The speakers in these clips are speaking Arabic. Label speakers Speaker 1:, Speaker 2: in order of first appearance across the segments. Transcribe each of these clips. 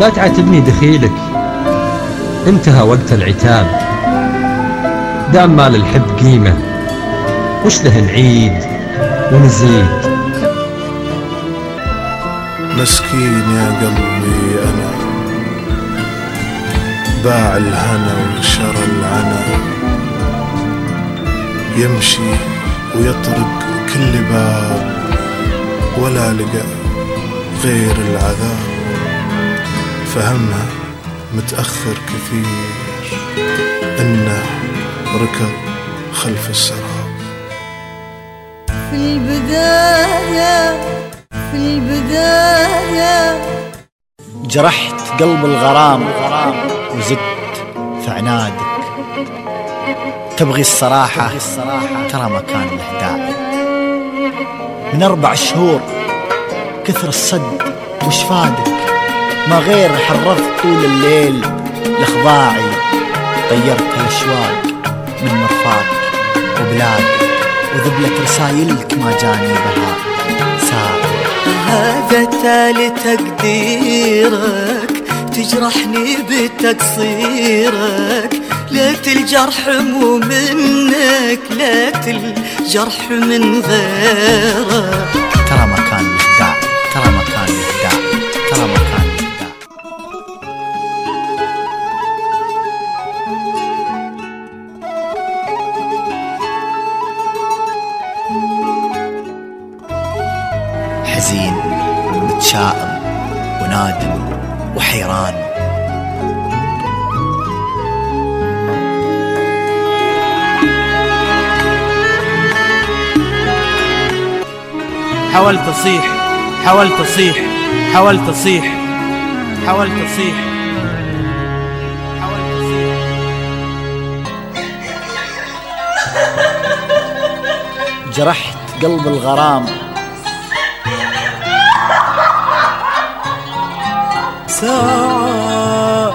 Speaker 1: لا تعاتبني دخيلك، انتهى وقت العتاب. دام ما للحب قيمة وش له نعيد ونزيد.
Speaker 2: مسكين يا قلبي أنا، باع الهنا وشرى العنا، يمشي ويطرق كل باب ولا لقى غير العذاب. فهمها متأخر كثير إنه ركض خلف السراب.
Speaker 3: في البداية
Speaker 4: جرحت قلب الغرام وزدت في عنادك. تبغي الصراحة ترى ما كان له داعي. من 4 شهور كثر الصد وش فادك، ما غير حرفت طول الليل لخضاعي. غيرت الأشواق من مرفاق وبلادك، وذبلت رسايلك ما جاني بها ساعة.
Speaker 3: هذا تالي تقديرك، تجرحني بتقصيرك. ليت الجرح مو منك، ليت الجرح من غيرك.
Speaker 4: ترى ما كان له داعي، ترى ما كان له داعي، ترى ما كان له داعي. حزين متشائم ونادم وحيران.
Speaker 5: حاولت أصيح، حاولت أصيح، حاولت أصيح، حاولت أصيح، حاولت أصيح.
Speaker 4: جرحت قلب الغرام
Speaker 3: ساعات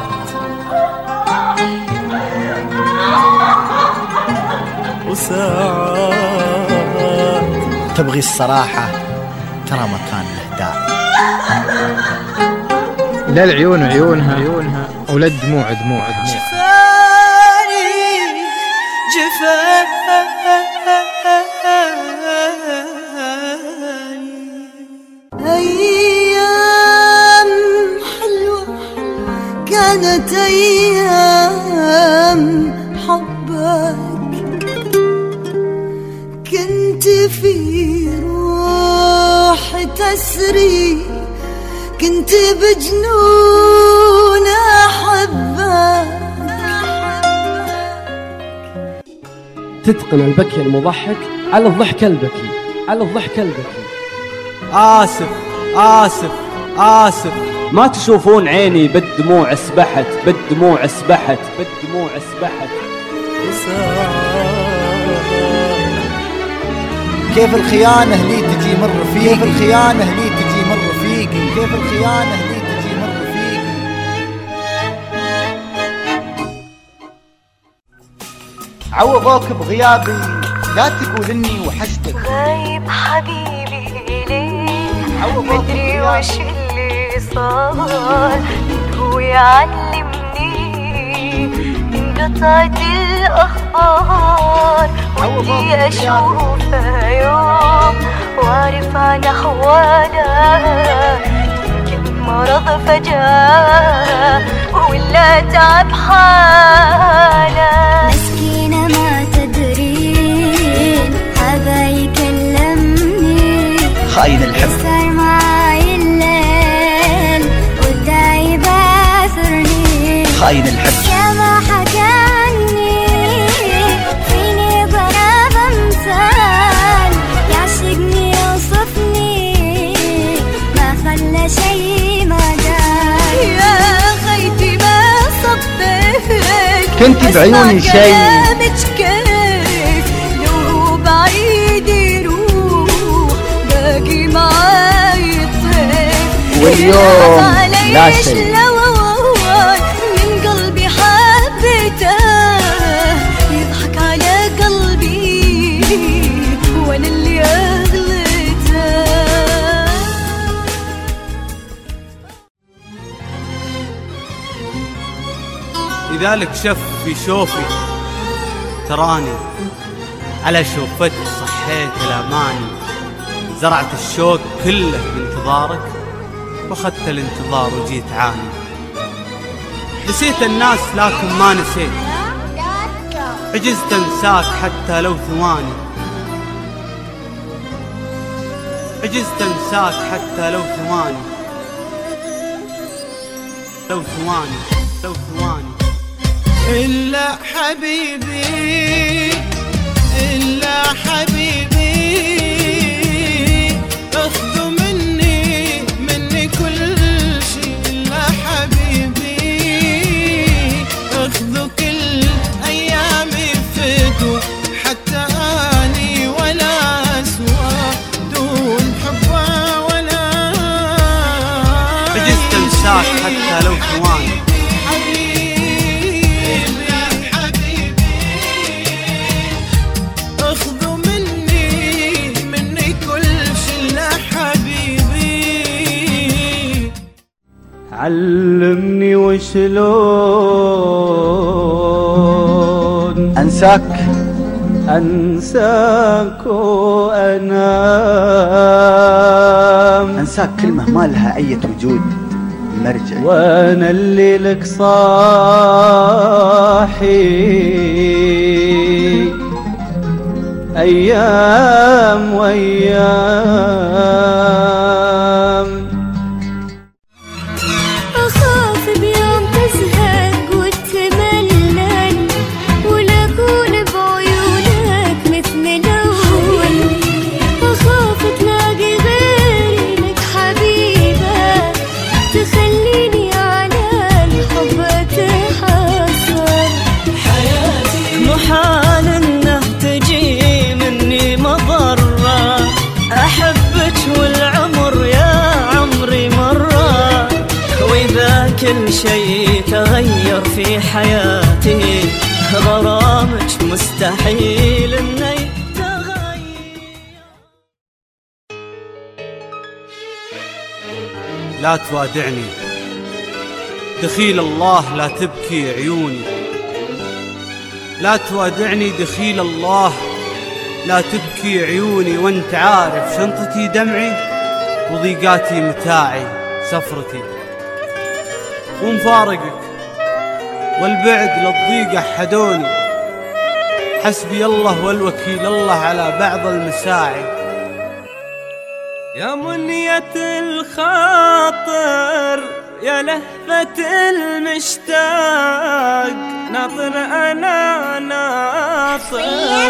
Speaker 3: وساعات.
Speaker 4: تبغي الصراحة ترى ما كان له داعي.
Speaker 6: لا العيون عيونها ولا الدموع دموعها.
Speaker 3: جفاني أيام حلوة كانت، أيام حبك. كنت في روحي تسري، كنت بجنون أحبك.
Speaker 7: تتقن البكي المضحك على الضحك البكي، على الضحك البكي.
Speaker 5: آسف آسف آسف، ما تشوفون عيني بالدموع اسبحت، بالدموع اسبحت، بالدموع اسبحت.
Speaker 4: كيف الخيانة لي تجي مر فيك، كيف الخيانة لي تجي مر فيك، كيف الخيانة لي تجي مر فيك. عوضوك بغيابي، لا تقول اني وحشتك.
Speaker 3: غايب حبيبي ليه، مدري وش اللي صار. هو يعلمني انقطعت الأخبار، ودي أشوفه يوم وأعرف عن أحواله. يمكن مرض فجأة ولا تعب حاله.
Speaker 8: مسكينة ما تدرين هذا يكلمني،
Speaker 4: خاين الحب
Speaker 8: صار معاي الليل والداعي باثرني.
Speaker 4: خاين الحب
Speaker 8: كما حكاني فيني ضرب امثال، يعشقني يوصفني ما خلى شي ما دار.
Speaker 3: يا خيتي ما صبيت،
Speaker 4: كنت بعيوني شي.
Speaker 3: كلامك كيف لو هو بعيد يروح، باقي معاي الطيف.
Speaker 4: واليوم لا شي.
Speaker 3: من قلبي حبيته، يضحك على قلبي وانا اللي اغليته.
Speaker 5: لذلك شف في شوفي تراني، على شوفتي صحيت الأماني، زرعت الشوق كله بانتظارك واخذت الانتظار وجيت عاني. نسيت الناس لكن ما نسيت، عجزت انساك حتى لو ثواني، عجزت انساك حتى لو ثواني، لو ثواني، لو ثواني.
Speaker 9: إلا حبيبي، إلا حبيبي، اخذوا مني كل شيء. إلا حبيبي، اخذوا كل أيامي فدوا، حتى أني ولا أسوى دون حبه ولا.
Speaker 5: عجزت انساك حتى لو ثواني،
Speaker 9: علمني وشلون أنساك وأنام،
Speaker 4: أنساك كلمة ما لها أي وجود مرجع،
Speaker 9: وأنا اللي لك صاحي أيام وأيام.
Speaker 8: أخاف بيوم تزهق وتملل، ولا أكون بعيونك مثل الأول. أخاف تلاقي غيري لك حبيبة، تخليني على الحب أتحسر.
Speaker 10: حياتي محال إنه تجي مني مضرة، أحبك والعمر يا عمري مرة، وإذا كل شيء تغير في حياتي، غرامك مستحيل إنه يتغير.
Speaker 5: لا توادعني دخيل الله، لا تبكي عيوني، لا توادعني دخيل الله، لا تبكي عيوني. وانت عارف شنطتي دمعي، وضيقاتي متاعي سفرتي، ومفارقك والبعد للضيقة حدوني. حسبي الله والوكيل الله على بعض المساعي.
Speaker 10: يا منية الخاطر، يا لهفة المشتاق، ناطر أنا ناطر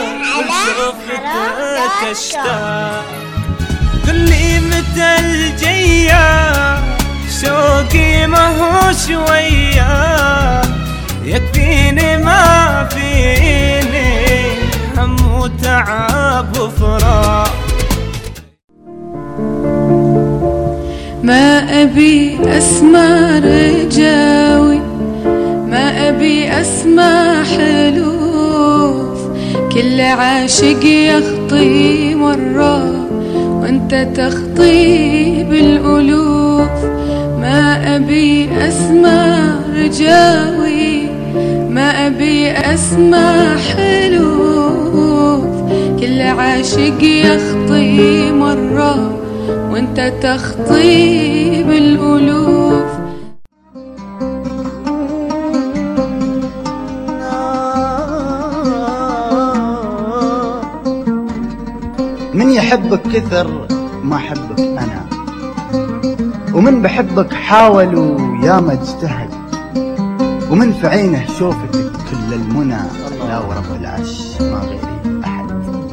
Speaker 10: وشوفتك أشتاق. قلي متى الجية، شوقي ما هو شوية، يكفيني ما فيني هم وتعب وفراق.
Speaker 11: ما أبي أسمع رجاوي، ما أبي أسمع حلوف، كل عاشق يخطي مرة وانت تخطي بالألوف. ما أبي أسمع رجاوي، ما أبي أسمع حلوف، كل عاشق يخطي مرة وانت تخطي بالألوف.
Speaker 4: من يحبك كثر ما حبك أنا، ومن بحبك حاول وياما اجتهد، ومن في عينه شوفتك كل المنى، لا ورب العرش ما غيري أحد.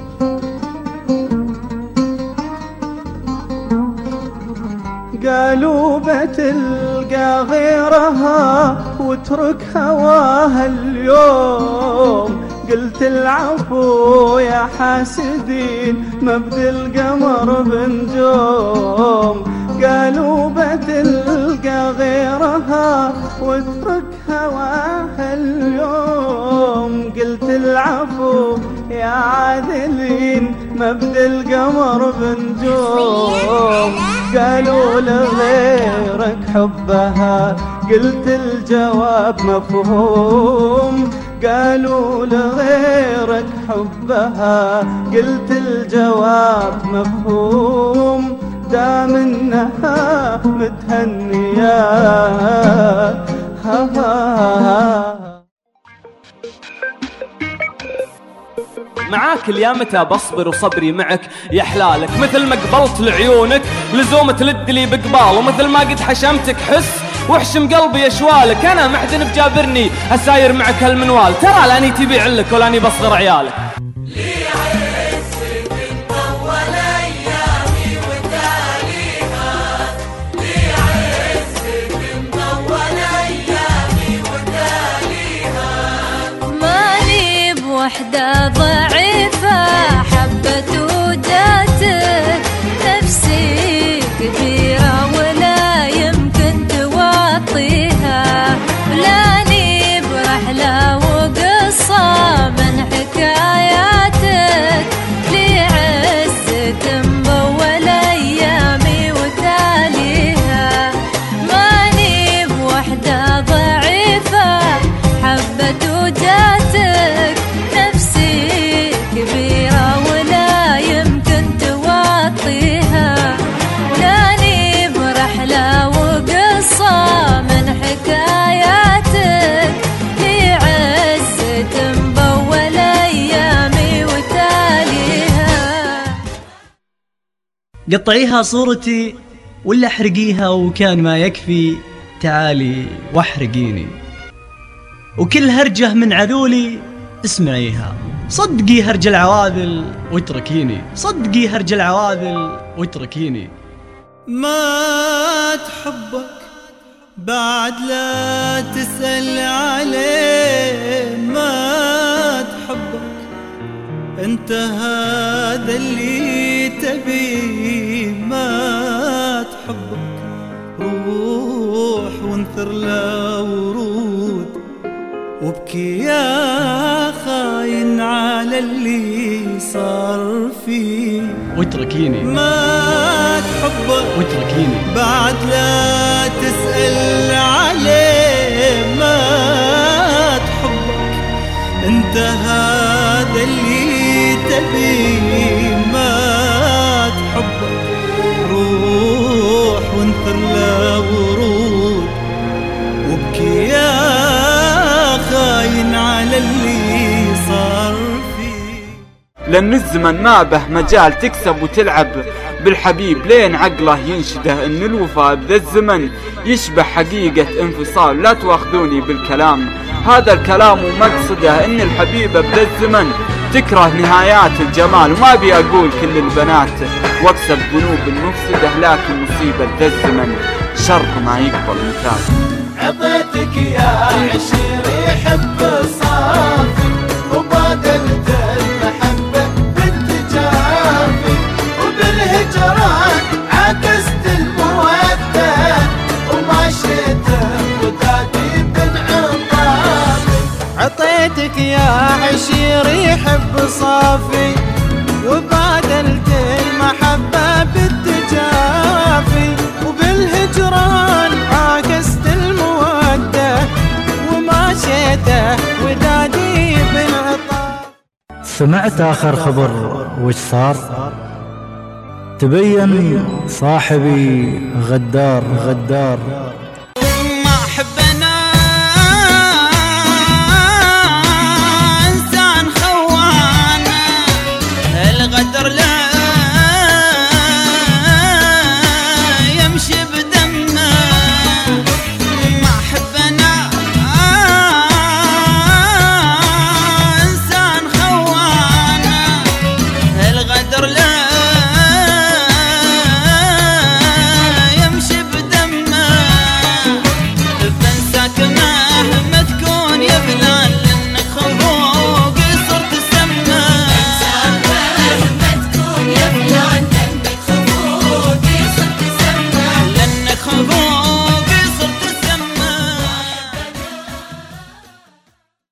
Speaker 9: قالوا بتلقى غيرها واترك هواها اليوم، قلت العفو يا حاسدين مبدي القمر بنجوم. قالوا بتلقى غيرها واترك هواها اليوم، قلت العفو يا عادلين مبدي القمر بنجوم. قالوا لغيرك حبها قلت الجواب مفهوم، قالوا لغيرك حبها، قلت الجواب مفهوم، دام انها متهنية.
Speaker 12: معاك اليامتى بصبر وصبري معك يا حلالك، مثل ما قبلت لعيونك لزوم تلد لي بقبال، ومثل ما قد حشمتك حس واحشم قلبي اشوالك. انا محدن بجابرني اساير معك هالمنوال، ترى لاني تبيع لك ولاني بصغر عيالك.
Speaker 3: وحدة ضعيفة حبت وجاتك، نفسي كبيرة ولا يمكن تواطيها، لاني برحلة وقصة من حكاياتك، لعزة مبول أيامي وتاليها. ماني بوحدة ضعيفة حبت وجاتك، نفسي كبيرة ولا يمكن تواطيها، لاني برحلة وقصة من حكاياتك، لعزة مبول أيامي وتاليها.
Speaker 13: قطعيها صورتي ولا احرقيها، وكان ما يكفي تعالي واحرقيني، وكل هرجة من عذولي اسمعيها، صدقي هرج العواذل واتركيني، صدقي هرج العواذل واتركيني.
Speaker 10: ما تحبك بعد لا تسأل عليه، ما تحبك انت هذا اللي تبيه، ما تحبك روح وانثر له ورود، وابكي يا خاين على اللي صار فيه،
Speaker 13: واتركيني.
Speaker 10: ما تحبك
Speaker 13: واتركيني
Speaker 10: بعد لا تسأل عليه، ما تحبك انت هذا اللي تبيه، ما تحبك روح وانثر له ورود، وابكي يا خاين على اللي صار فيه.
Speaker 14: لأن الزمن ما به مجال تكسب وتلعب بالحبيب، لين عقله ينشده ان الوفاء بذا الزمن يشبه حقيقة انفصال. لا تواخذوني بالكلام، هذا الكلام ومقصده ان الحبيبة بذا الزمن تكره نهايات الجمال، وما ابي اقول كل البنات واكسب ذنوب المفسدة، لكن مصيبة بذا الزمن شر ما يقبل مثال.
Speaker 15: عطيتك يا عشير يحب صافي، وبادلت المحبة بالتجافي، وبالهجران عكست المودة، ومشيت ودادي بانعطافي.
Speaker 10: عطيتك يا عشير يحب صافي، وبادلت المحبة بالتجافي، وبالهجران عكست المودة، ومشيته ودادي بالعطاف.
Speaker 16: سمعت آخر خبر وش صار؟ تبين صاحبي غدار